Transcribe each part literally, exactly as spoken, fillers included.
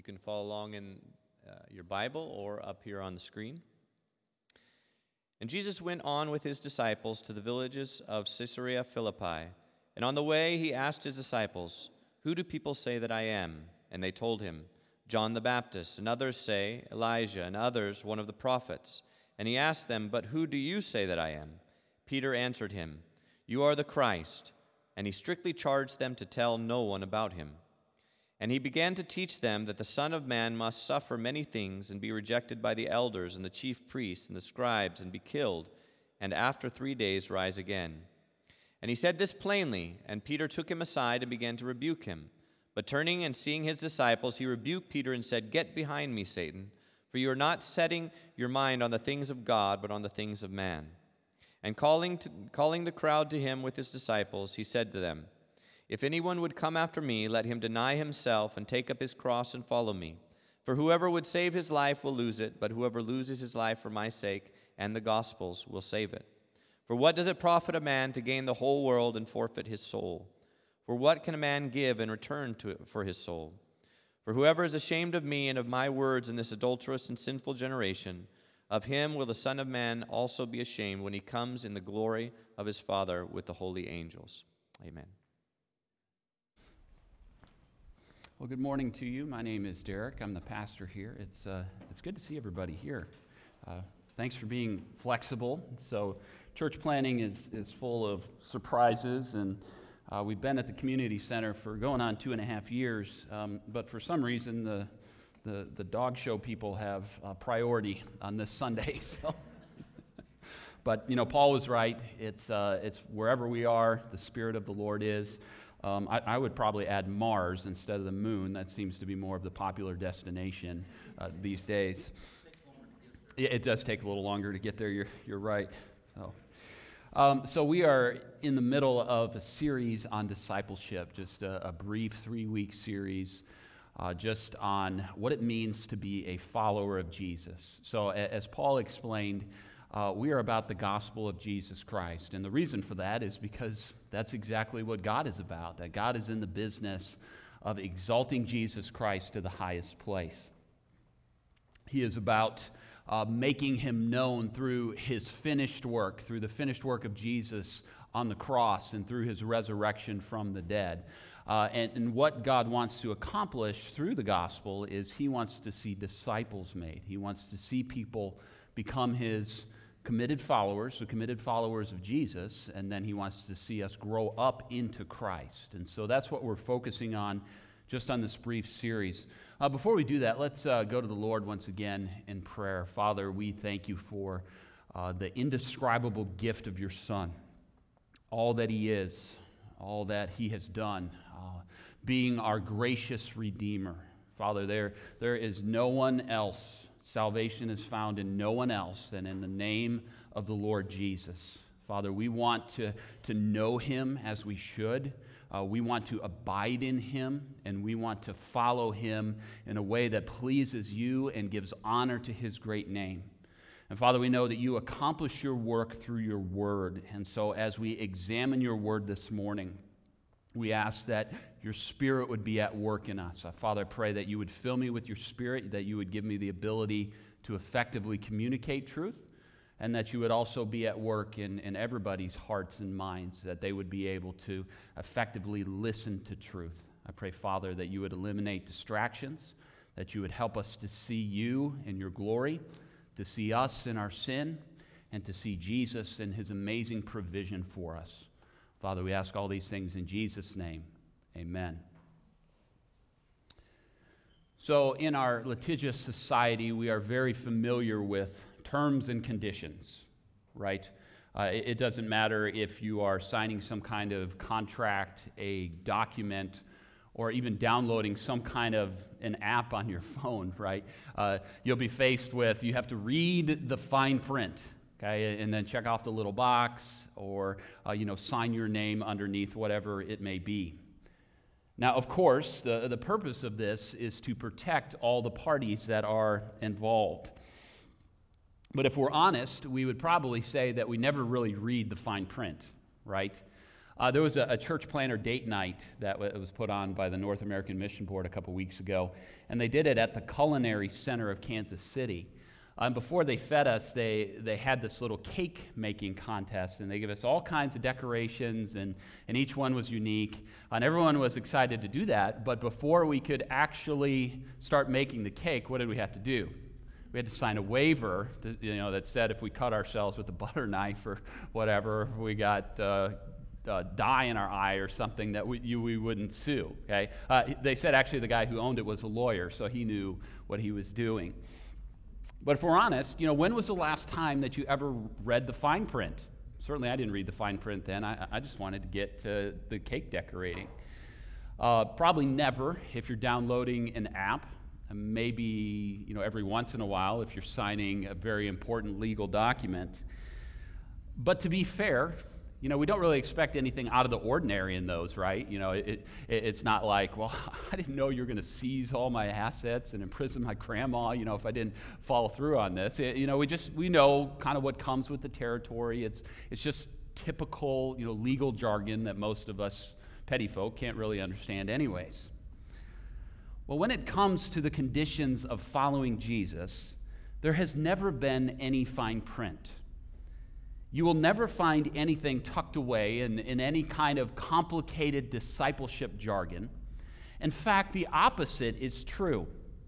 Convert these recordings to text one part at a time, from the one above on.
can follow along in uh, your Bible or up here on the screen. And Jesus went on with his disciples to the villages of Caesarea Philippi. And on the way he asked his disciples, "Who do people say that I am?" And they told him, "John the Baptist, and others say Elijah, and others one of the prophets." And he asked them, "But who do you say that I am?" Peter answered him, "You are the Christ." And he strictly charged them to tell no one about him. And he began to teach them that the Son of Man must suffer many things and be rejected by the elders and the chief priests and the scribes and be killed, and after three days rise again. And he said this plainly, and Peter took him aside and began to rebuke him. But turning and seeing his disciples, he rebuked Peter and said, "Get behind me, Satan, for you are not setting your mind on the things of God, but on the things of man." And calling, to, calling the crowd to him with his disciples, he said to them, "If anyone would come after me, let him deny himself and take up his cross and follow me. For whoever would save his life will lose it, but whoever loses his life for my sake and the gospel's will save it. For what does it profit a man to gain the whole world and forfeit his soul? For what can a man give in return to it for his soul? For whoever is ashamed of me and of my words in this adulterous and sinful generation, of him will the Son of Man also be ashamed when he comes in the glory of his Father with the holy angels." Amen. Well, good morning to you. My name is Derek. I'm the pastor here. It's uh, it's good to see everybody here. Uh, thanks for being flexible. So, church planning is is full of surprises, and uh, we've been at the community center for going on two and a half years. Um, but for some reason, the the the dog show people have uh, priority on this Sunday. So, but you know, Paul was right. It's uh, it's wherever we are, the Spirit of the Lord is. Um, I, I would probably add Mars instead of the moon. That seems to be more of the popular destination uh, these days. It, it does take a little longer to get there. You're you're right. So, um, so we are in the middle of a series on discipleship, just a, a brief three-week series, uh, just on what it means to be a follower of Jesus. So, a, as Paul explained, Uh, we are about the gospel of Jesus Christ. And the reason for that is because that's exactly what God is about, that God is in the business of exalting Jesus Christ to the highest place. He is about uh, making him known through his finished work, through the finished work of Jesus on the cross and through his resurrection from the dead. Uh, and, and what God wants to accomplish through the gospel is he wants to see disciples made. He wants to see people become his committed followers, so committed followers of Jesus, and then he wants to see us grow up into Christ. And so that's what we're focusing on just on this brief series. Uh, before we do that, let's uh, go to the Lord once again in prayer. Father, we thank you for uh, the indescribable gift of your Son, all that he is, all that he has done, uh, being our gracious Redeemer. Father, there, there is no one else. Salvation is found in no one else than in the name of the Lord Jesus. Father, we want to, to know him as we should. Uh, we want to abide in him, and we want to follow him in a way that pleases you and gives honor to his great name. And Father, we know that you accomplish your work through your word. And so as we examine your word this morning, we ask that your Spirit would be at work in us. Uh, Father, I pray that you would fill me with your Spirit, that you would give me the ability to effectively communicate truth, and that you would also be at work in, in everybody's hearts and minds, that they would be able to effectively listen to truth. I pray, Father, that you would eliminate distractions, that you would help us to see you in your glory, to see us in our sin, and to see Jesus in his amazing provision for us. Father, we ask all these things in Jesus' name. Amen. So in our litigious society, we are very familiar with terms and conditions, right? Uh, it, it doesn't matter if you are signing some kind of contract, a document, or even downloading some kind of an app on your phone, right? Uh, you'll be faced with, you have to read the fine print, okay, and then check off the little box, or uh, you know, sign your name underneath, whatever it may be. Now, of course, the, the purpose of this is to protect all the parties that are involved. But if we're honest, we would probably say that we never really read the fine print, right? Uh, there was a, a church planner date night that w- was put on by the North American Mission Board a couple weeks ago, and they did it at the Culinary Center of Kansas City. Um, before they fed us, they, they had this little cake-making contest, and they gave us all kinds of decorations, and, and each one was unique, and everyone was excited to do that, but before we could actually start making the cake, what did we have to do? We had to sign a waiver, to, you know, that said if we cut ourselves with a butter knife or whatever, if we got uh, uh, dye in our eye or something, that we, you, we wouldn't sue, okay? Uh, they said actually the guy who owned it was a lawyer, so he knew what he was doing. But if we're honest, you know, when was the last time that you ever read the fine print? Certainly I didn't read the fine print then. I, I just wanted to get to the cake decorating. Uh, probably never if you're downloading an app. Maybe, you know, every once in a while if you're signing a very important legal document. But to be fair, you know, we don't really expect anything out of the ordinary in those, right? You know, it, it, it's not like, well, I didn't know you were going to seize all my assets and imprison my grandma, you know, if I didn't follow through on this. It, you know, we just, we know kind of what comes with the territory. It's, it's just typical, you know, legal jargon that most of us petty folk can't really understand anyways. Well, when it comes to the conditions of following Jesus, there has never been any fine print. You will never find anything tucked away in, in any kind of complicated discipleship jargon. In fact, the opposite is true.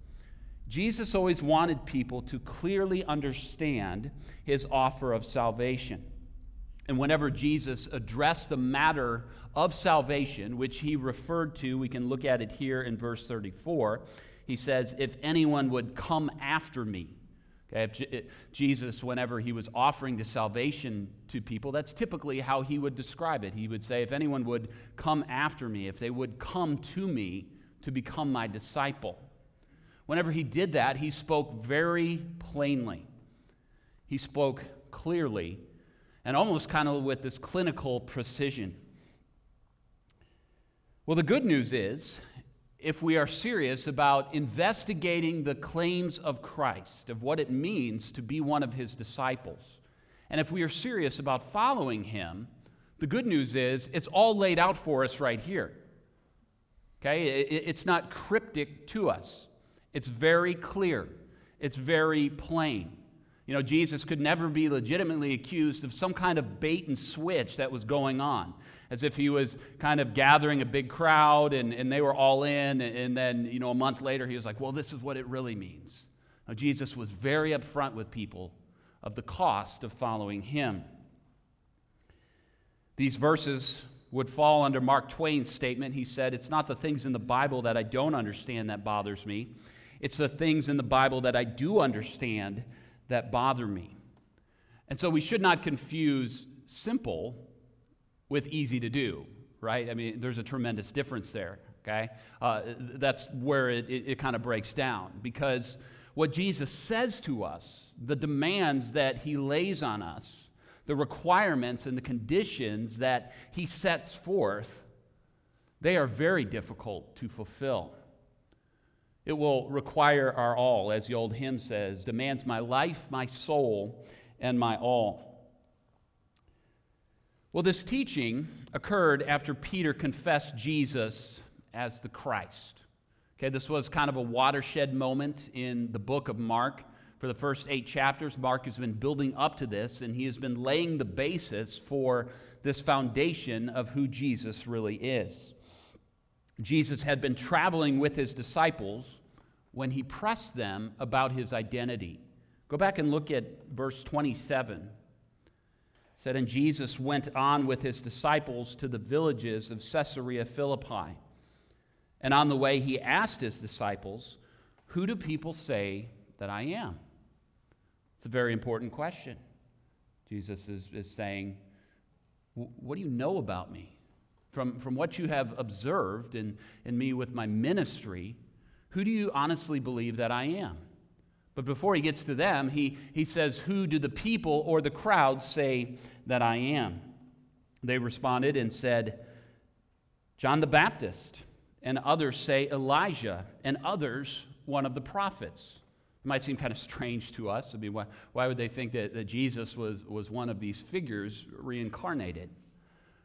Jesus always wanted people to clearly understand his offer of salvation. And whenever Jesus addressed the matter of salvation, which he referred to, we can look at it here in verse thirty-four, he says, if anyone would come after me. Okay, if J- Jesus, whenever he was offering the salvation to people, that's typically how he would describe it. He would say, if anyone would come after me, if they would come to me to become my disciple. Whenever he did that, he spoke very plainly. He spoke clearly and almost kind of with this clinical precision. Well, the good news is, if we are serious about investigating the claims of Christ, of what it means to be one of his disciples, and if we are serious about following him, the good news is it's all laid out for us right here. Okay? It's not cryptic to us. It's very clear. It's very plain. You know, Jesus could never be legitimately accused of some kind of bait and switch that was going on, as if he was kind of gathering a big crowd and, and they were all in, and then, you know, a month later he was like, well, this is what it really means. Now, Jesus was very upfront with people of the cost of following him. These verses would fall under Mark Twain's statement. He said, it's not the things in the Bible that I don't understand that bothers me. It's the things in the Bible that I do understand that bother me. And so we should not confuse simple with easy to do, right? I mean, there's a tremendous difference there, okay? Uh, that's where it, it, it kind of breaks down, because what Jesus says to us, the demands that he lays on us, the requirements and the conditions that he sets forth, they are very difficult to fulfill. It will require our all, as the old hymn says, demands my life, my soul, and my all. Well, this teaching occurred after Peter confessed Jesus as the Christ. Okay, this was kind of a watershed moment in the book of Mark. For the first eight chapters, Mark has been building up to this, and he has been laying the basis for this foundation of who Jesus really is. Jesus had been traveling with his disciples when he pressed them about his identity. Go back and look at verse twenty-seven. It said, and Jesus went on with his disciples to the villages of Caesarea Philippi. And on the way he asked his disciples, who do people say that I am? It's a very important question. Jesus is, is saying, what do you know about me? From, from what you have observed in, in me with my ministry, who do you honestly believe that I am? But before he gets to them, he, he says, who do the people or the crowd say that I am? They responded and said, John the Baptist, and others say Elijah, and others one of the prophets. It might seem kind of strange to us. I mean, why, why would they think that, that Jesus was, was one of these figures reincarnated?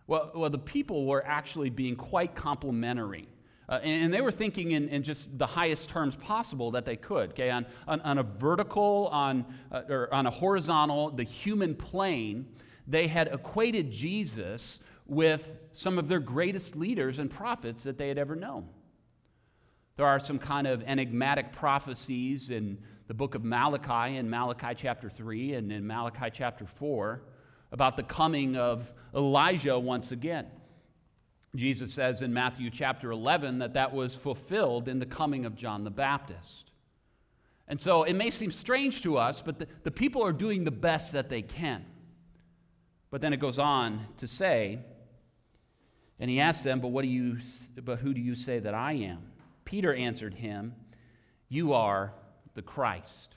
Well, well the people were actually being quite complimentary. Uh, and, and they were thinking in, in just the highest terms possible that they could. Okay, on, on, on a vertical, on, uh, or on a horizontal, the human plane, they had equated Jesus with some of their greatest leaders and prophets that they had ever known. There are some kind of enigmatic prophecies in the book of Malachi, in Malachi chapter three and in Malachi chapter four, about the coming of Elijah once again. Jesus says in Matthew chapter eleven that that was fulfilled in the coming of John the Baptist. And so it may seem strange to us, but the, the people are doing the best that they can. But then it goes on to say, and he asked them, but what do you, but who do you say that I am? Peter answered him, you are the Christ.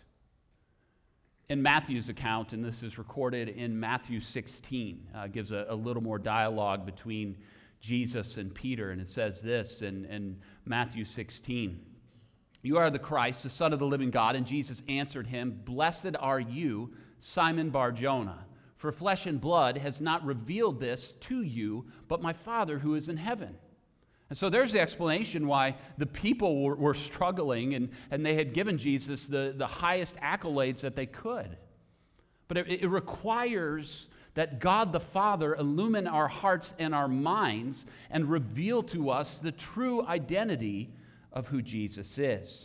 In Matthew's account, and this is recorded in Matthew sixteen, uh, gives a, a little more dialogue between Jesus and Peter, and it says this in, in Matthew sixteen, you are the Christ, the Son of the living God. And Jesus answered him, blessed are you, Simon Bar-Jonah, for flesh and blood has not revealed this to you, but my Father who is in heaven. And so there's the explanation why the people were, were struggling, and, and they had given Jesus the, the highest accolades that they could. But it, it requires that God the Father illumine our hearts and our minds and reveal to us the true identity of who Jesus is.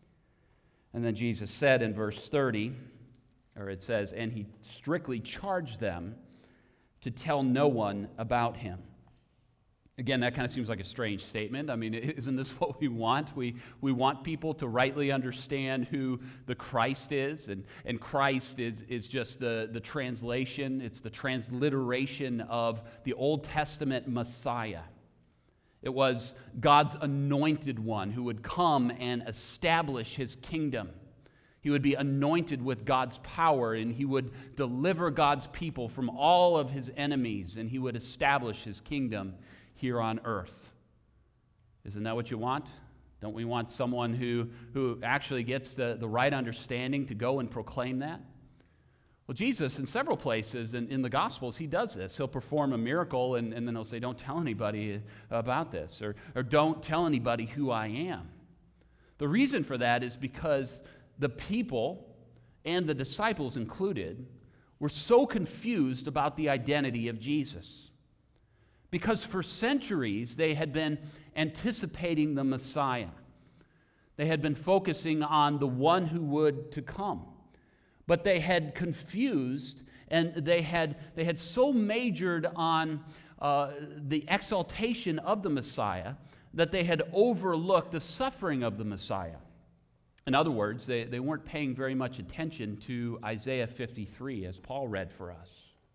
And then Jesus said in verse thirty, or it says, and he strictly charged them to tell no one about him. Again, that kind of seems like a strange statement. I mean, isn't this what we want? We, we want people to rightly understand who the Christ is, and, and Christ is, is just the, the translation, it's the transliteration of the Old Testament Messiah. It was God's anointed one who would come and establish his kingdom. He would be anointed with God's power, and he would deliver God's people from all of his enemies, and he would establish his kingdom here on earth. Isn't that what you want? Don't we want someone who, who actually gets the, the right understanding to go and proclaim that? Well, Jesus, in several places in, in the Gospels, he does this. He'll perform a miracle, and, and then he'll say, don't tell anybody about this, or, or don't tell anybody who I am. The reason for that is because the people, and the disciples included, were so confused about the identity of Jesus. Because for centuries, they had been anticipating the Messiah. They had been focusing on the one who would to come. But they had confused, and they had, they had so majored on uh, the exaltation of the Messiah that they had overlooked the suffering of the Messiah. In other words, they, they weren't paying very much attention to Isaiah fifty-three, as Paul read for us.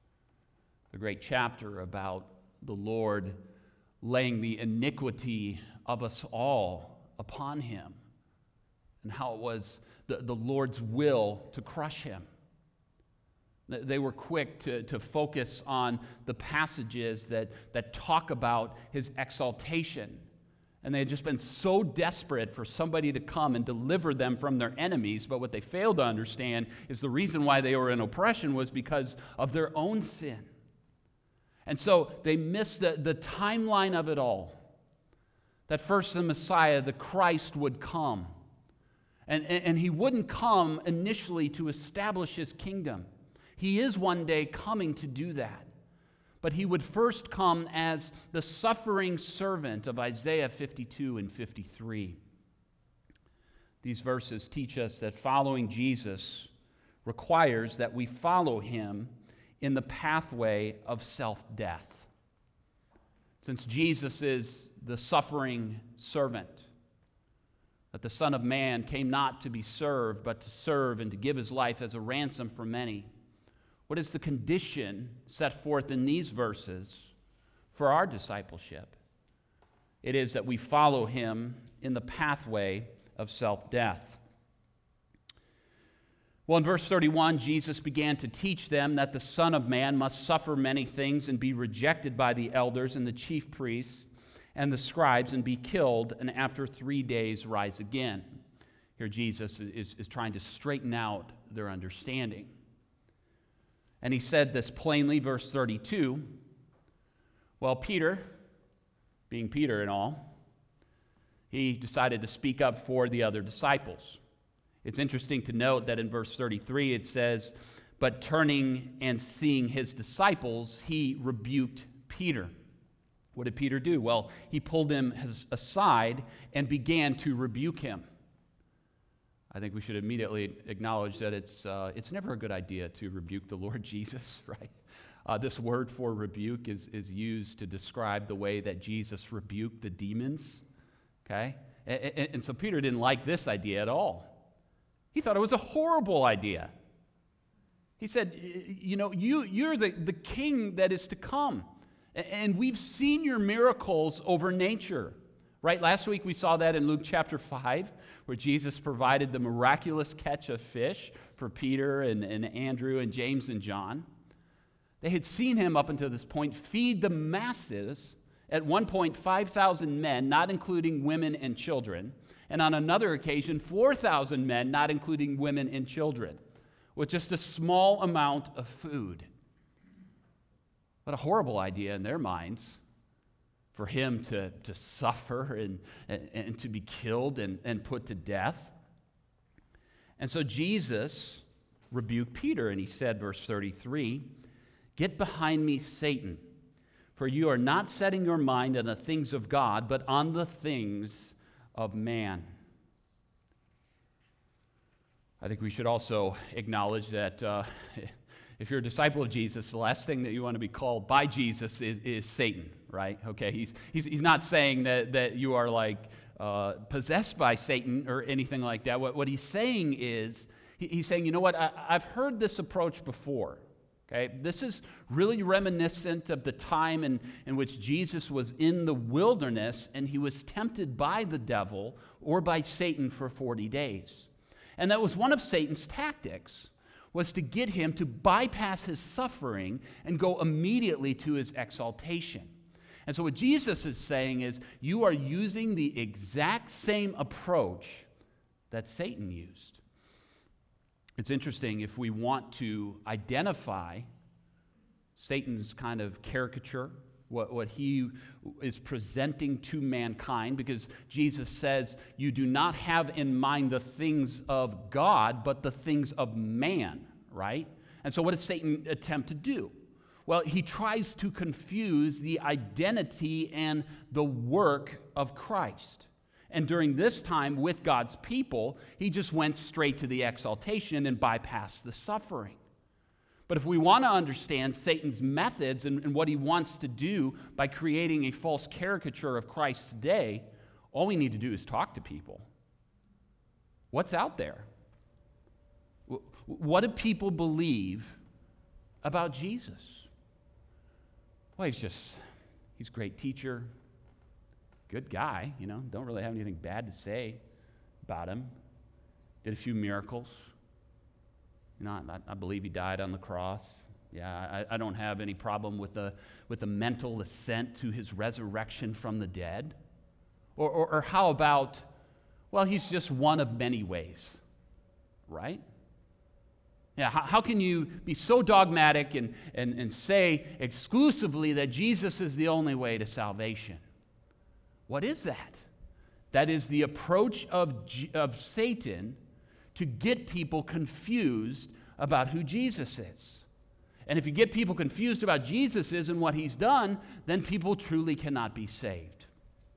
The great chapter about the Lord laying the iniquity of us all upon him, and how it was the, the Lord's will to crush him. They were quick to, to focus on the passages that, that talk about his exaltation. And they had just been so desperate for somebody to come and deliver them from their enemies, but what they failed to understand is the reason why they were in oppression was because of their own sin. And so they missed the, the timeline of it all. That first the Messiah, the Christ, would come. And, and, and he wouldn't come initially to establish his kingdom. He is one day coming to do that. But he would first come as the suffering servant of Isaiah fifty-two and fifty-three. These verses teach us that following Jesus requires that we follow him in the pathway of self-death. Since Jesus is the suffering servant, that the Son of Man came not to be served, but to serve and to give his life as a ransom for many, what is the condition set forth in these verses for our discipleship? It is that we follow him in the pathway of self-death. Well, in verse thirty-one, Jesus began to teach them that the Son of Man must suffer many things and be rejected by the elders and the chief priests and the scribes and be killed, and after three days rise again. Here Jesus is, is trying to straighten out their understanding. And he said this plainly, verse thirty-two, Well, Peter, being Peter and all, he decided to speak up for the other disciples. It's interesting to note that in verse thirty-three it says, "But turning and seeing his disciples, he rebuked Peter." What did Peter do? Well, he pulled him aside and began to rebuke him. I think we should immediately acknowledge that it's uh, it's never a good idea to rebuke the Lord Jesus, right? Uh, this word for rebuke is, is used to describe the way that Jesus rebuked the demons, okay? And, and, and so Peter didn't like this idea at all. He thought it was a horrible idea. He said, you know, you, you're the, the king that is to come, and we've seen your miracles over nature, right? Last week we saw that in Luke chapter five, where Jesus provided the miraculous catch of fish for Peter and, and Andrew and James and John. They had seen him up until this point feed the masses, at one point five thousand men, not including women and children, and on another occasion four thousand men, not including women and children, with just a small amount of food. What a horrible idea in their minds for him to, to suffer and, and, and to be killed and, and put to death. And so Jesus rebuked Peter, and he said, verse thirty-three, "Get behind me, Satan, for you are not setting your mind on the things of God, but on the things of man." I think we should also acknowledge that uh, if you're a disciple of Jesus, the last thing that you want to be called by Jesus is, is Satan, right? Okay, he's, he's, he's not saying that, that you are like uh, possessed by Satan or anything like that. What, what he's saying is, he, he's saying, you know what, I, I've heard this approach before. Okay, this is really reminiscent of the time in, in which Jesus was in the wilderness and he was tempted by the devil or by Satan for forty days. And that was one of Satan's tactics, was to get him to bypass his suffering and go immediately to his exaltation. And so what Jesus is saying is, you are using the exact same approach that Satan used. It's interesting, if we want to identify Satan's kind of caricature, what, what he is presenting to mankind, because Jesus says, you do not have in mind the things of God, but the things of man, right? And so what does Satan attempt to do? Well, he tries to confuse the identity and the work of Christ. And during this time with God's people, he just went straight to the exaltation and bypassed the suffering. But if we want to understand Satan's methods and, and what he wants to do by creating a false caricature of Christ today, all we need to do is talk to people. What's out there? What do people believe about Jesus? Well, he's just, he's a great teacher, good guy, you know, don't really have anything bad to say about him. Did a few miracles. You know, I, I believe he died on the cross. Yeah, I, I don't have any problem with the, with the mental assent to his resurrection from the dead. Or, or, or how about, well, he's just one of many ways, right? Yeah, how, how can you be so dogmatic and, and, and say exclusively that Jesus is the only way to salvation? What is that? That is the approach of, G- of Satan to get people confused about who Jesus is. And if you get people confused about Jesus is and what he's done, then people truly cannot be saved.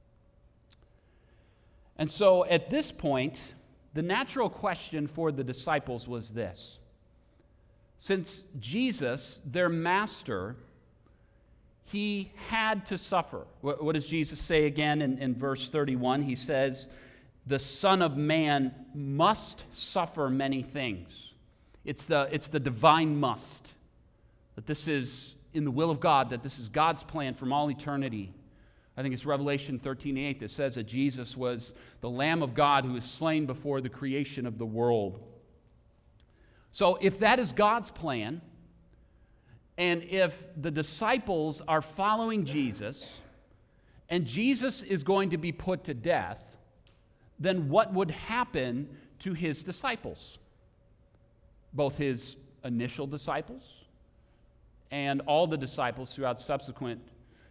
And so at this point, the natural question for the disciples was this. Since Jesus, their master, he had to suffer. What, what does Jesus say again in, in verse thirty-one? He says, the Son of Man must suffer many things. It's the, it's the divine must. That this is in the will of God, that this is God's plan from all eternity. I think it's Revelation thirteen eight that says that Jesus was the Lamb of God who was slain before the creation of the world. So if that is God's plan, and if the disciples are following Jesus, and Jesus is going to be put to death, then what would happen to his disciples? Both his initial disciples and all the disciples throughout subsequent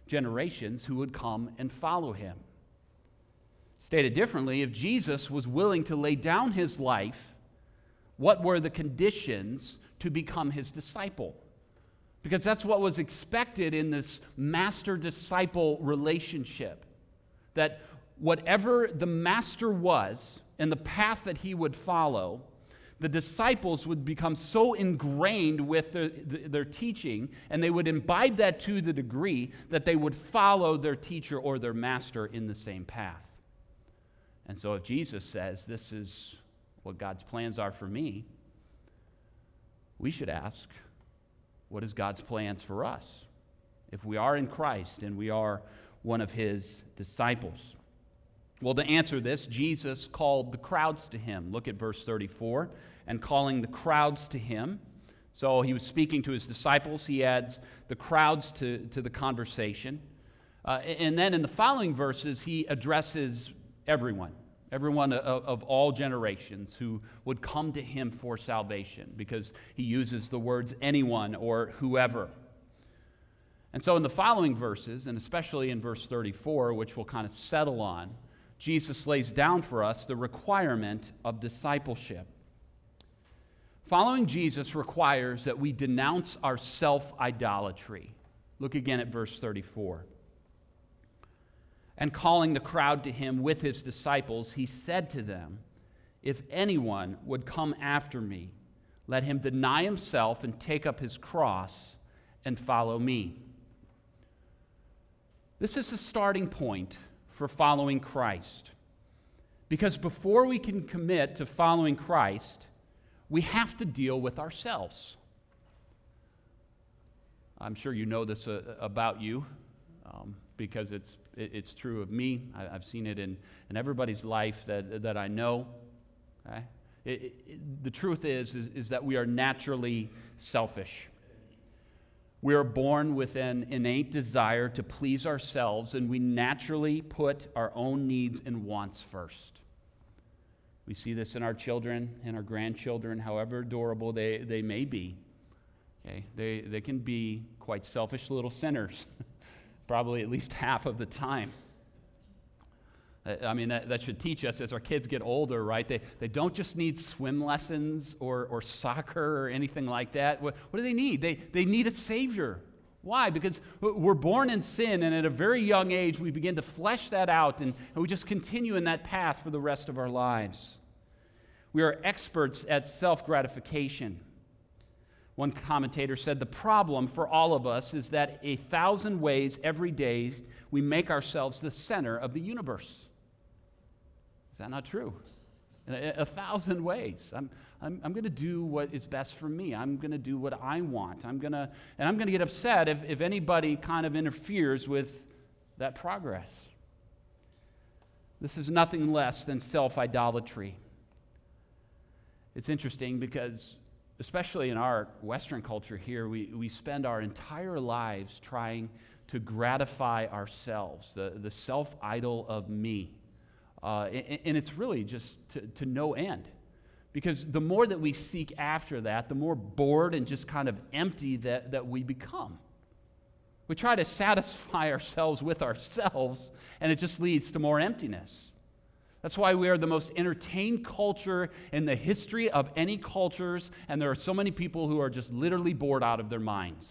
generations who would come and follow him. Stated differently, if Jesus was willing to lay down his life, what were the conditions to become his disciple? Because that's what was expected in this master-disciple relationship, that whatever the master was and the path that he would follow, the disciples would become so ingrained with their, their teaching, and they would imbibe that to the degree that they would follow their teacher or their master in the same path. And so if Jesus says, this is what God's plans are for me, we should ask, what is God's plans for us if we are in Christ and we are one of his disciples? Well, to answer this, Jesus called the crowds to him. Look at verse thirty-four. And calling the crowds to him. So he was speaking to his disciples. He adds the crowds to, to the conversation. Uh, and then in the following verses, he addresses everyone, everyone of, of all generations who would come to him for salvation, because he uses the words anyone or whoever. And so in the following verses, and especially in verse thirty-four, which we'll kind of settle on, Jesus lays down for us the requirement of discipleship. Following Jesus requires that we denounce our self-idolatry. Look again at verse thirty-four. And calling the crowd to him with his disciples, he said to them, if anyone would come after me, let him deny himself and take up his cross and follow me. This is the starting point for following Christ. Because before we can commit to following Christ, we have to deal with ourselves. I'm sure you know this uh, about you, um, because it's it, it's true of me. I, I've seen it in, in everybody's life that, that I know. Okay? It, it, the truth is, is, is that we are naturally selfish. We are born with an innate desire to please ourselves, and we naturally put our own needs and wants first. We see this in our children and our grandchildren, however adorable they, they may be. Okay? They, they can be quite selfish little sinners, probably at least half of the time. I mean, that, that should teach us as our kids get older, right? They, they don't just need swim lessons or, or soccer or anything like that. What, what do they need? They, they need a Savior. Why? Because we're born in sin, and at a very young age, we begin to flesh that out, and, and we just continue in that path for the rest of our lives. We are experts at self-gratification. One commentator said, the problem for all of us is that a thousand ways every day we make ourselves the center of the universe. Is that not true? In a, a thousand ways. I'm, I'm, I'm going to do what is best for me. I'm going to do what I want. I'm going to, and I'm going to get upset if, if anybody kind of interferes with that progress. This is nothing less than self-idolatry. It's interesting because, especially in our Western culture here, we, we spend our entire lives trying to gratify ourselves, the, the self-idol of me. Uh, and, and it's really just to, to no end. Because the more that we seek after that, the more bored and just kind of empty that, that we become. We try to satisfy ourselves with ourselves, and it just leads to more emptiness. That's why we are the most entertained culture in the history of any cultures, and there are so many people who are just literally bored out of their minds.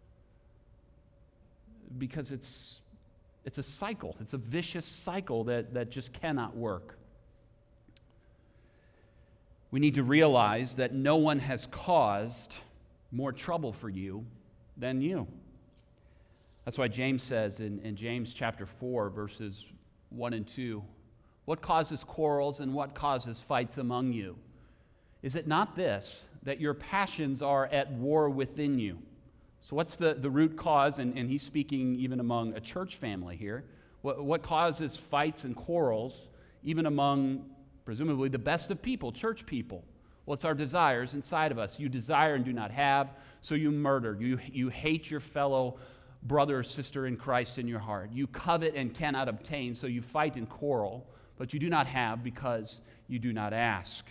Because it's it's a cycle. It's a vicious cycle that, that just cannot work. We need to realize that no one has caused more trouble for you than you. That's why James says in, in James chapter four, verses one and two, what causes quarrels and what causes fights among you? Is it not this, that your passions are at war within you? So what's the, the root cause? And, and he's speaking even among a church family here. What, what causes fights and quarrels, even among presumably the best of people, church people? Well, it's our desires inside of us. You desire and do not have, so you murder. You, you hate your fellow brother or sister in Christ in your heart. You covet and cannot obtain, so you fight and quarrel, but you do not have because you do not ask.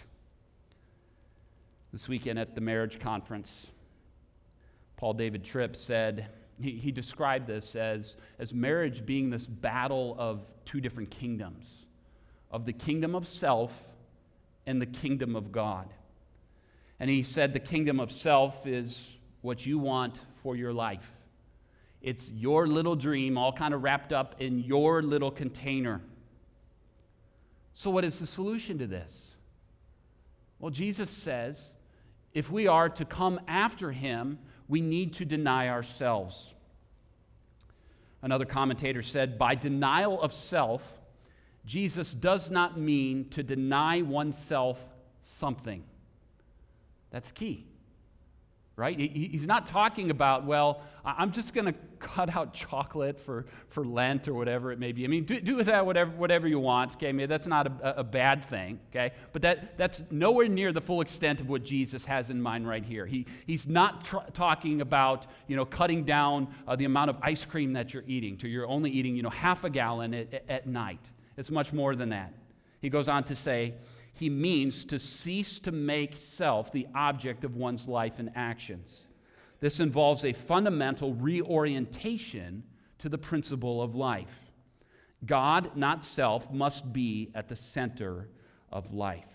This weekend at the marriage conference, Paul David Tripp said, He, he described this as, as marriage being this battle of two different kingdoms, of the kingdom of self and the kingdom of God. And he said the kingdom of self is what you want for your life. It's your little dream, all kind of wrapped up in your little container. So what is the solution to this? Well, Jesus says if we are to come after him, we need to deny ourselves. Another commentator said, by denial of self, Jesus does not mean to deny oneself something. That's key. Right? He's not talking about, well, I'm just going to cut out chocolate for, for Lent or whatever it may be. I mean, do, do with that whatever, whatever you want, okay? Maybe that's not a, a bad thing, okay? But that, that's nowhere near the full extent of what Jesus has in mind right here. He, he's not tr- talking about, you know, cutting down uh, the amount of ice cream that you're eating to you're only eating, you know, half a gallon at, at night. It's much more than that. He goes on to say, he means to cease to make self the object of one's life and actions. This involves a fundamental reorientation to the principle of life. God, not self, must be at the center of life.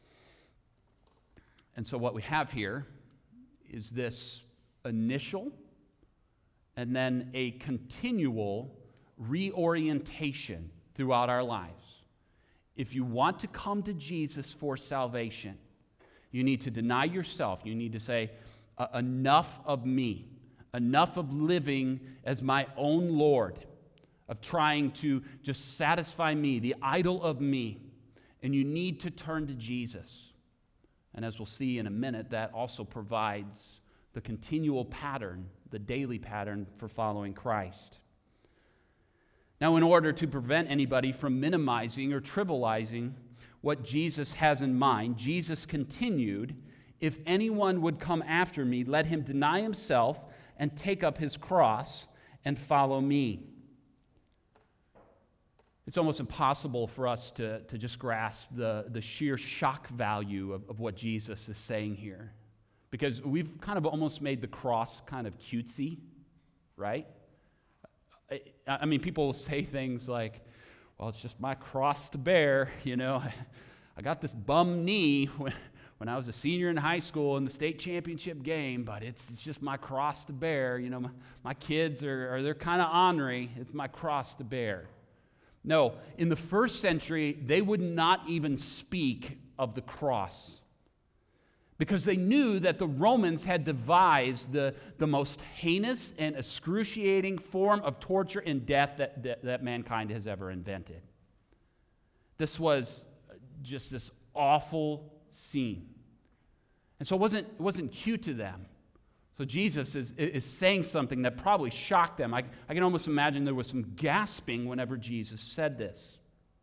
And so what we have here is this initial and then a continual reorientation throughout our lives. If you want to come to Jesus for salvation, you need to deny yourself. You need to say, enough of me, enough of living as my own Lord, of trying to just satisfy me, the idol of me. And you need to turn to Jesus. And as we'll see in a minute, that also provides the continual pattern, the daily pattern for following Christ. Now, in order to prevent anybody from minimizing or trivializing what Jesus has in mind, Jesus continued, if anyone would come after me, let him deny himself and take up his cross and follow me. It's almost impossible for us to, to just grasp the, the sheer shock value of, of what Jesus is saying here, because we've kind of almost made the cross kind of cutesy, right? I mean, people will say things like, well, it's just my cross to bear, you know. I got this bum knee when, when I was a senior in high school in the state championship game, but it's, it's just my cross to bear. You know, my, my kids are, are they're kind of ornery. It's my cross to bear. No, in the first century, they would not even speak of the cross, because they knew that the Romans had devised the, the most heinous and excruciating form of torture and death that, that, that mankind has ever invented. This was just this awful scene. And so it wasn't, it wasn't cute to them. So Jesus is, is saying something that probably shocked them. I, I can almost imagine there was some gasping whenever Jesus said this.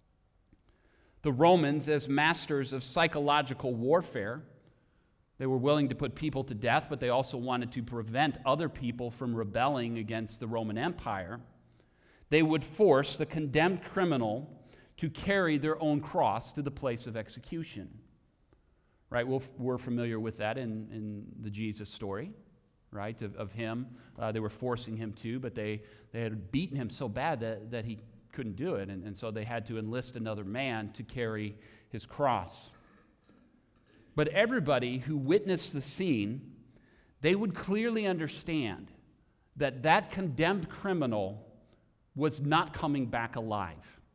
The Romans, as masters of psychological warfare, they were willing to put people to death, but they also wanted to prevent other people from rebelling against the Roman Empire. They would force the condemned criminal to carry their own cross to the place of execution. Right? We'll, we're familiar with that in, in the Jesus story, right, of, of him. Uh, they were forcing him to, but they, they had beaten him so bad that, that he couldn't do it, and, and so they had to enlist another man to carry his cross. But everybody who witnessed the scene, they would clearly understand that that condemned criminal was not coming back alive.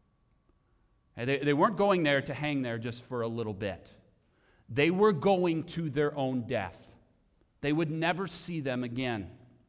And they, they weren't going there to hang there just for a little bit. They were going to their own death. They would never see them again.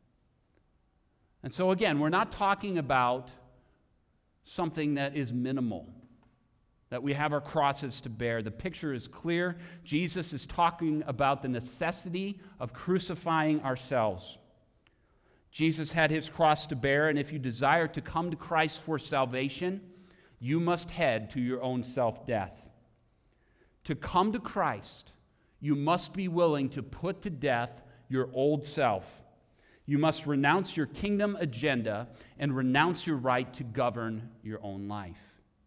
And so again, we're not talking about something that is minimal, that we have our crosses to bear. The picture is clear. Jesus is talking about the necessity of crucifying ourselves. Jesus had his cross to bear, and if you desire to come to Christ for salvation, you must head to your own self-death. To come to Christ, you must be willing to put to death your old self. You must renounce your kingdom agenda and renounce your right to govern your own life.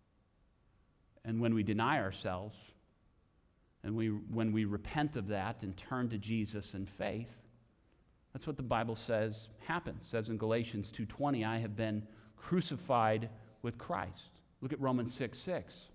And when we deny ourselves, and we, when we repent of that and turn to Jesus in faith, That's what the Bible says happens. It says in Galatians two twenty, I have been crucified with Christ. Look at Romans six six.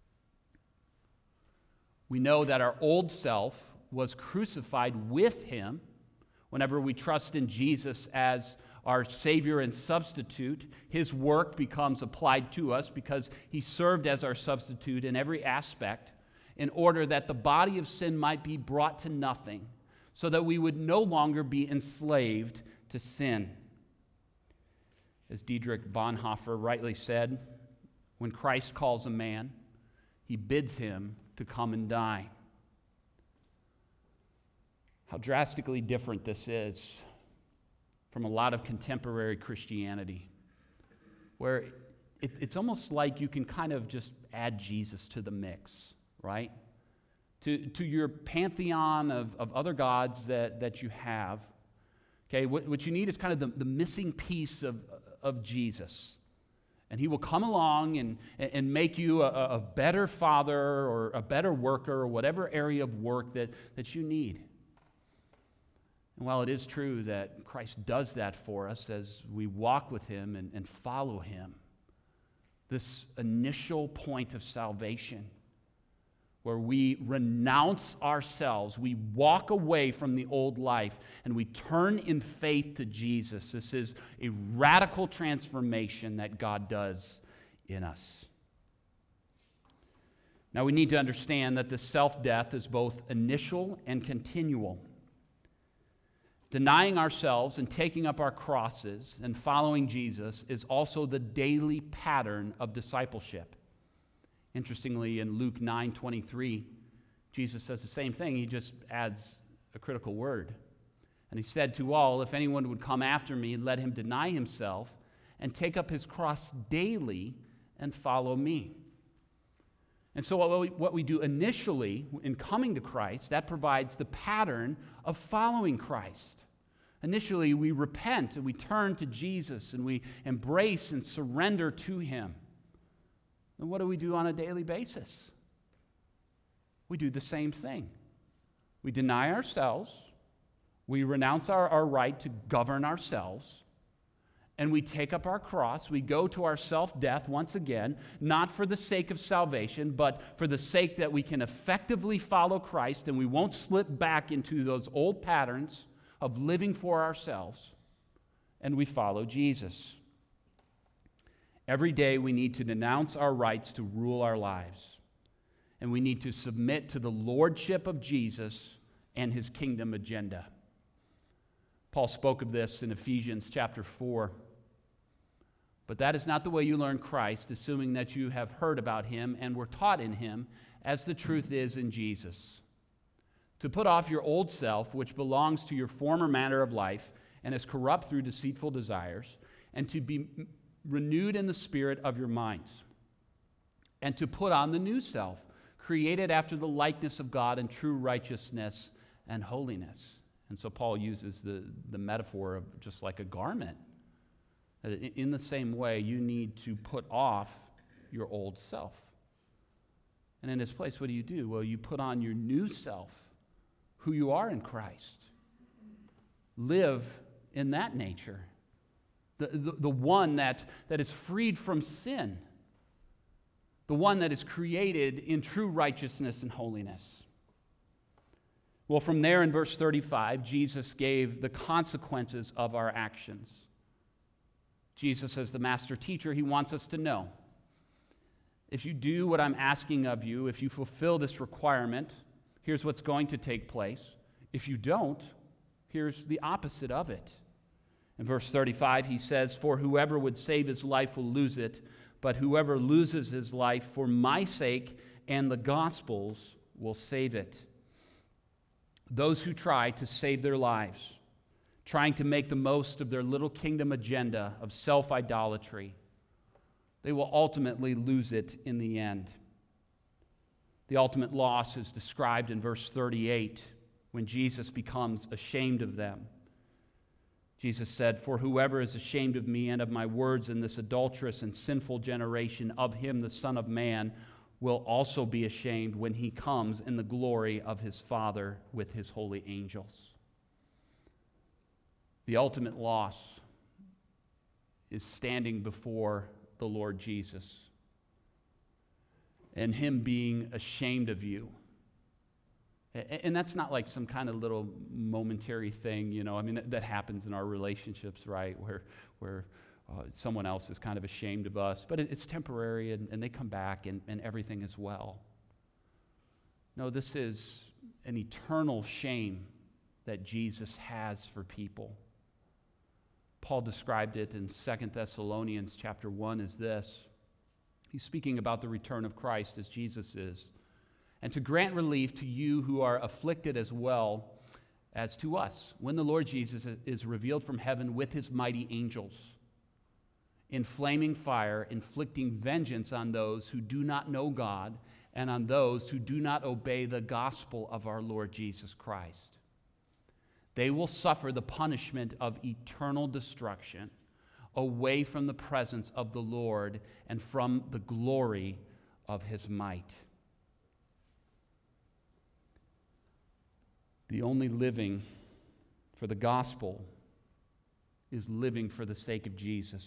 We know that our old self was crucified with him. Whenever we trust in Jesus as our Savior and substitute, his work becomes applied to us because he served as our substitute in every aspect in order that the body of sin might be brought to nothing, so that we would no longer be enslaved to sin. As Dietrich Bonhoeffer rightly said, when Christ calls a man, he bids him to come and die. How drastically different this is from a lot of contemporary Christianity, where it, it's almost like you can kind of just add Jesus to the mix, right? To, to your pantheon of, of other gods that, that you have. Okay, what, what you need is kind of the, the missing piece of, of Jesus. And he will come along and, and make you a, a better father or a better worker or whatever area of work that, that you need. And while it is true that Christ does that for us as we walk with him and, and follow him, this initial point of salvation, where we renounce ourselves, we walk away from the old life, and we turn in faith to Jesus. This is a radical transformation that God does in us. Now we need to understand that the self-death is both initial and continual. Denying ourselves and taking up our crosses and following Jesus is also the daily pattern of discipleship. Interestingly, in Luke nine twenty-three, Jesus says the same thing. He just adds a critical word. And he said to all, if anyone would come after me, let him deny himself and take up his cross daily and follow me. And so what we, what we do initially in coming to Christ, that provides the pattern of following Christ. Initially, we repent and we turn to Jesus and we embrace and surrender to him. And what do we do on a daily basis? We do the same thing. We deny ourselves, we renounce our, our right to govern ourselves, and we take up our cross. We go to our self-death once again, not for the sake of salvation, but for the sake that we can effectively follow Christ and we won't slip back into those old patterns of living for ourselves, and we follow Jesus. Every day we need to denounce our rights to rule our lives, and we need to submit to the lordship of Jesus and his kingdom agenda. Paul spoke of this in Ephesians chapter four. But that is not the way you learn Christ, assuming that you have heard about him and were taught in him, as the truth is in Jesus. To put off your old self, which belongs to your former manner of life and is corrupt through deceitful desires, and to be renewed in the spirit of your minds, and to put on the new self, created after the likeness of God in true righteousness and holiness. And so Paul uses the, the metaphor of just like a garment. In the same way, you need to put off your old self. And in this place, what do you do? Well, you put on your new self, who you are in Christ. Live in that nature. The, the, the one that, that is freed from sin. The one that is created in true righteousness and holiness. Well, from there in verse thirty-five, Jesus gave the consequences of our actions. Jesus, as the master teacher, he wants us to know, if you do what I'm asking of you, if you fulfill this requirement, here's what's going to take place. If you don't, here's the opposite of it. In verse thirty-five, he says, for whoever would save his life will lose it, but whoever loses his life for my sake and the gospel's will save it. Those who try to save their lives, trying to make the most of their little kingdom agenda of self-idolatry, they will ultimately lose it in the end. The ultimate loss is described in verse thirty-eight, when Jesus becomes ashamed of them. Jesus said, for whoever is ashamed of me and of my words in this adulterous and sinful generation, of him the Son of Man will also be ashamed when he comes in the glory of his Father with his holy angels. The ultimate loss is standing before the Lord Jesus and him being ashamed of you. And that's not like some kind of little momentary thing, you know. I mean, that, that happens in our relationships, right, where where uh, someone else is kind of ashamed of us. But it, it's temporary, and, and they come back, and, and everything is well. No, this is an eternal shame that Jesus has for people. Paul described it in Second Thessalonians chapter one as this. He's speaking about the return of Christ as Jesus is, and to grant relief to you who are afflicted as well as to us, when the Lord Jesus is revealed from heaven with his mighty angels, in flaming fire, inflicting vengeance on those who do not know God and on those who do not obey the gospel of our Lord Jesus Christ. They will suffer the punishment of eternal destruction away from the presence of the Lord and from the glory of his might. The only living for the gospel is living for the sake of Jesus.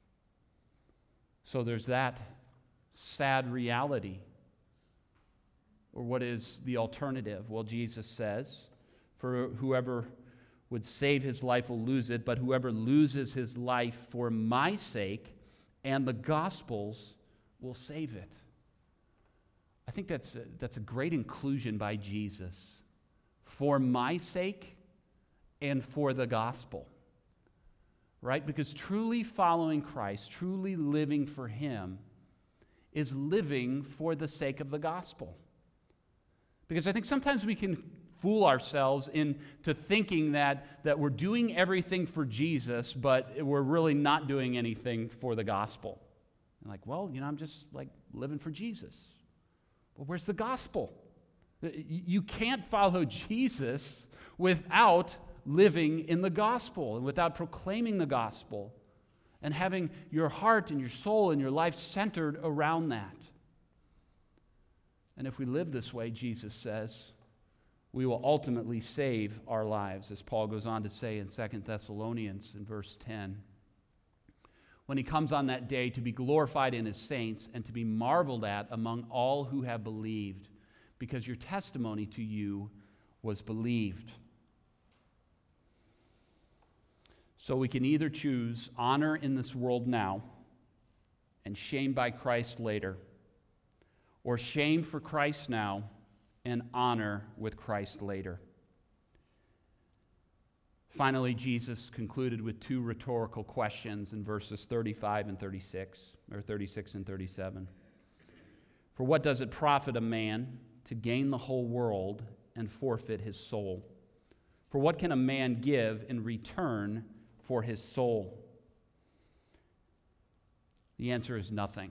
So there's that sad reality. Or what is the alternative? Well, Jesus says, for whoever would save his life will lose it, but whoever loses his life for my sake and the gospel's will save it. I think that's a, that's a great inclusion by Jesus. For my sake and for the gospel. Right? Because truly following Christ, truly living for him, is living for the sake of the gospel. Because I think sometimes we can fool ourselves into thinking that, that we're doing everything for Jesus, but we're really not doing anything for the gospel. And like, well, you know, I'm just like living for Jesus. Well, where's the gospel? You can't follow Jesus without living in the gospel and without proclaiming the gospel and having your heart and your soul and your life centered around that. And if we live this way, Jesus says, we will ultimately save our lives, as Paul goes on to say in Second Thessalonians in verse ten. When he comes on that day to be glorified in his saints and to be marveled at among all who have believed, because your testimony to you was believed. So we can either choose honor in this world now and shame by Christ later, or shame for Christ now and honor with Christ later. Finally, Jesus concluded with two rhetorical questions in verses thirty-five and thirty-six, or thirty-six and thirty-seven. For what does it profit a man to gain the whole world and forfeit his soul? For what can a man give in return for his soul? The answer is nothing.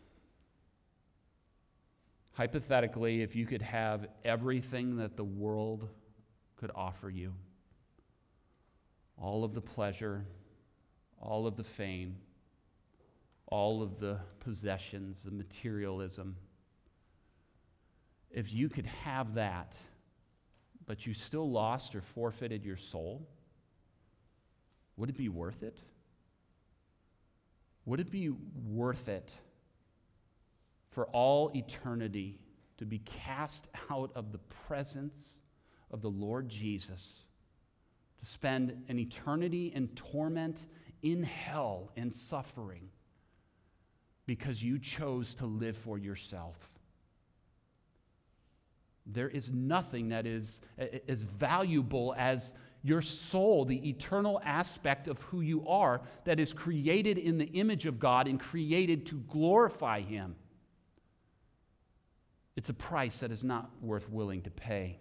Hypothetically, if you could have everything that the world could offer you, all of the pleasure, all of the fame, all of the possessions, the materialism, if you could have that, but you still lost or forfeited your soul, would it be worth it? Would it be worth it for all eternity to be cast out of the presence of the Lord Jesus, to spend an eternity in torment, in hell, and suffering, because you chose to live for yourself? There is nothing that is as valuable as your soul, the eternal aspect of who you are, that is created in the image of God and created to glorify him. It's a price that is not worth willing to pay.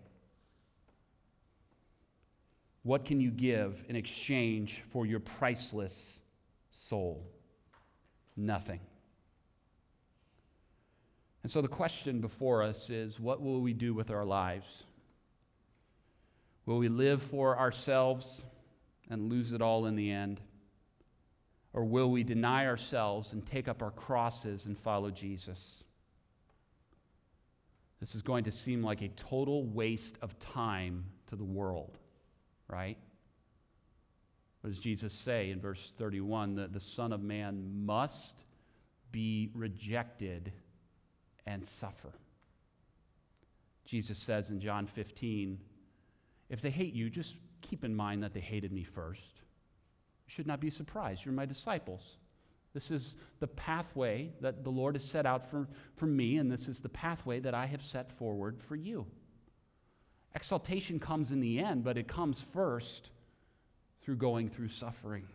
What can you give in exchange for your priceless soul? Nothing. And so the question before us is, what will we do with our lives? Will we live for ourselves and lose it all in the end? Or will we deny ourselves and take up our crosses and follow Jesus? This is going to seem like a total waste of time to the world, right? What does Jesus say in verse thirty-one? That the Son of Man must be rejected and suffer. Jesus says in John fifteen, if they hate you, just keep in mind that they hated me first. You should not be surprised. You're my disciples. This is the pathway that the Lord has set out for, for me, and this is the pathway that I have set forward for you. Exaltation comes in the end, but it comes first through going through suffering.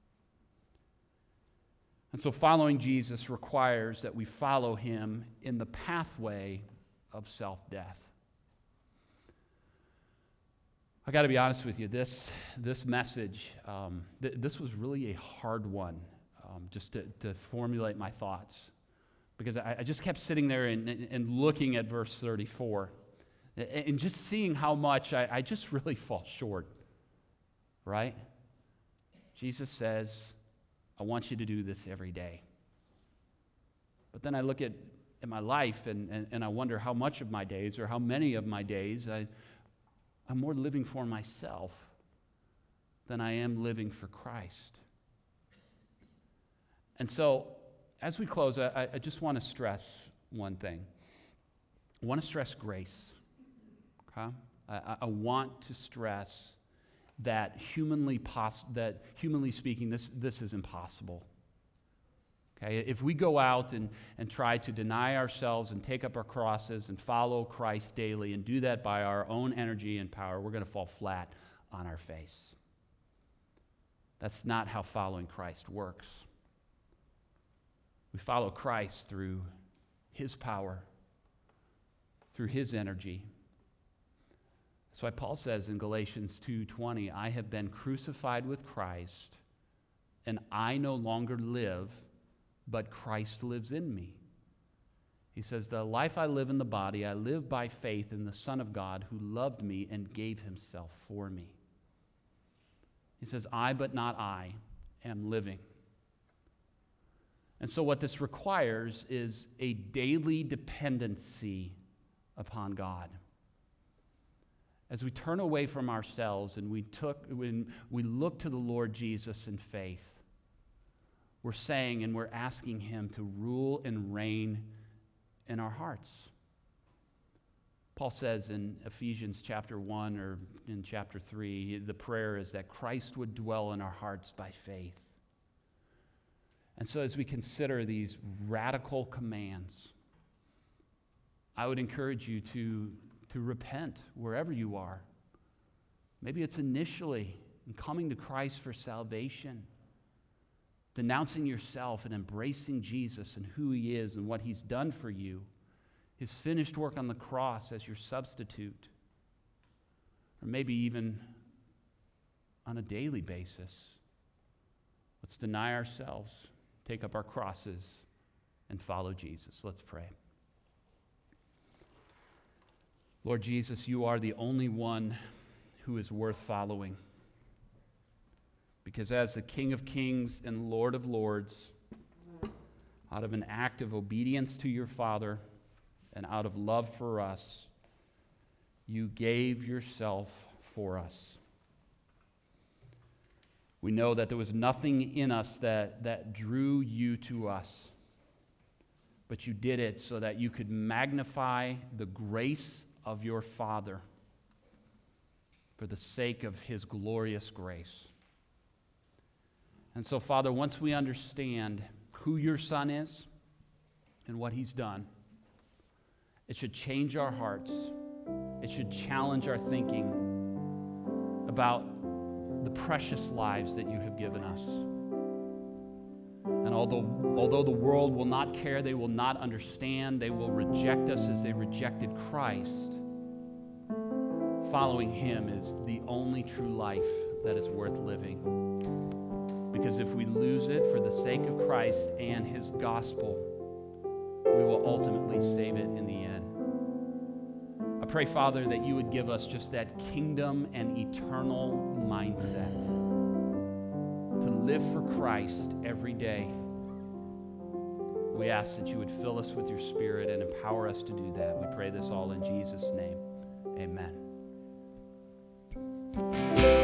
And so following Jesus requires that we follow him in the pathway of self-death. I got to be honest with you, this, this message, um, th- this was really a hard one, um, just to, to formulate my thoughts. Because I, I just kept sitting there and, and looking at verse thirty-four, and just seeing how much I, I just really fall short, right? Jesus says, I want you to do this every day. But then I look at, at my life, and, and, and I wonder how much of my days, or how many of my days, I I'm more living for myself than I am living for Christ. And so, as we close, I, I just want to stress one thing. I want to stress grace. Okay? I, I want to stress that humanly poss- that humanly speaking, this, this is impossible. Okay? If we go out and, and try to deny ourselves and take up our crosses and follow Christ daily and do that by our own energy and power, we're going to fall flat on our face. That's not how following Christ works. We follow Christ through his power, through his energy. That's why Paul says in Galatians two twenty, I have been crucified with Christ, and I no longer live, but Christ lives in me. He says, the life I live in the body, I live by faith in the Son of God who loved me and gave himself for me. He says, I, but not I, am living. And so what this requires is a daily dependency upon God. As we turn away from ourselves and we, took, when we look to the Lord Jesus in faith, we're saying and we're asking him to rule and reign in our hearts. Paul says in Ephesians chapter one or in chapter three, the prayer is that Christ would dwell in our hearts by faith. And so as we consider these radical commands, I would encourage you to, to repent wherever you are. Maybe it's initially in coming to Christ for salvation, denouncing yourself and embracing Jesus and who he is and what he's done for you, his finished work on the cross as your substitute, or maybe even on a daily basis. Let's deny ourselves, take up our crosses, and follow Jesus. Let's pray. Lord Jesus, you are the only one who is worth following. Because as the King of Kings and Lord of Lords, out of an act of obedience to your Father and out of love for us, you gave yourself for us. We know that there was nothing in us that, that drew you to us, but you did it so that you could magnify the grace of your Father for the sake of his glorious grace. And so, Father, once we understand who your Son is and what he's done, it should change our hearts. It should challenge our thinking about the precious lives that you have given us. And although, although the world will not care, they will not understand, they will reject us as they rejected Christ, following him is the only true life that is worth living. Because if we lose it for the sake of Christ and his gospel, we will ultimately save it in the end. I pray, Father, that you would give us just that kingdom and eternal mindset to live for Christ every day. We ask that you would fill us with your Spirit and empower us to do that. We pray this all in Jesus' name. Amen.